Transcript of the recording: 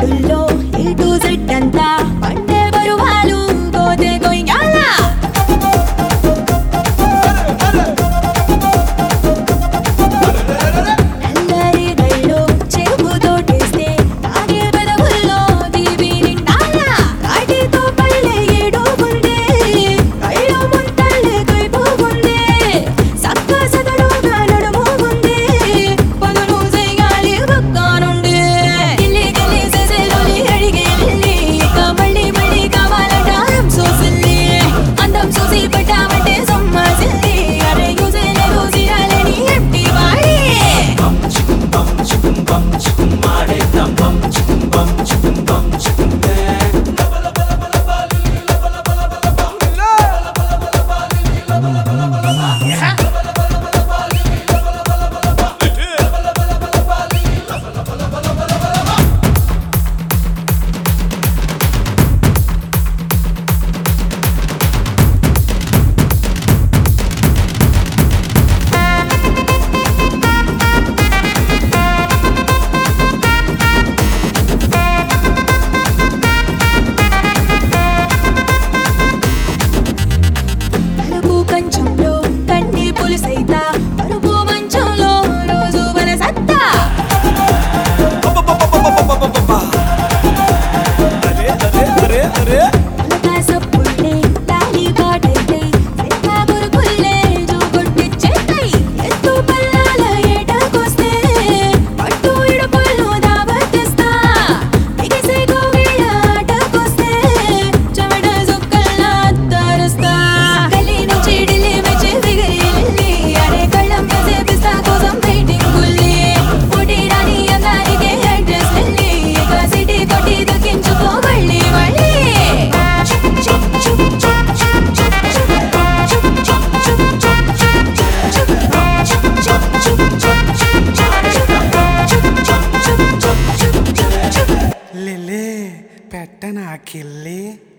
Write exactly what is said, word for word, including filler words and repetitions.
మూడుల్లో A to Z అంతా పండే బరువాలు గోతే గొయ్యాల నల్లరి గళ్ళు చెరుకు తోటేస్తే తాగే పెదవుల్లో దీవి నిండాల కాటితో పళ్ళే ఏడు గుండే కళ్ళు ముంతల్లే కొయ్యిపోగుండే సక్క సదరుగా నడుము గుండే పదును చేయగాలి పక్కనుండే గిల్లి గిల్లి సెసెలోని అడిగే లిల్లి ఇక మళ్ళీ మళ్ళీ కావాలంట సోసిల్లి అందం చూసి పట్టామంటే సొమ్మసిల్లి అరే యూజే లేదు సిరాలని ఎంటీ వాడి పరుపు కంచంలో కన్ని పులుసైత పరుపు మంచంలో రోజు వలసత్తా ఉలకాస పుల్లే లాలి పాటైతే సెత్తా గురుకుల్లే జోగొట్టిచ్చేస్తాయి ఎత్తు పల్లాల ఏటకొస్తే పట్టు ఇడుపుల్లో దావతిస్తా బిగిసే కోగిళ్ళ ఆటకొస్తే చెమట సుక్కల్లా అత్తరుస్తా గల్లీ నుంచి ఢిల్లీ మెచ్చి ఫిగరీలిల్లి అరే కళ్ళం చేపిస్తా కోసం వెయిటింగ్ గుల్లి పోటీ రాని అందానికే అడ్రస్ వెళ్ళి ఇక సిటీ కొట్టి దక్కించుకో మళ్ళీ మళ్ళీ లిల్లీ పెట్ట నాకిల్లి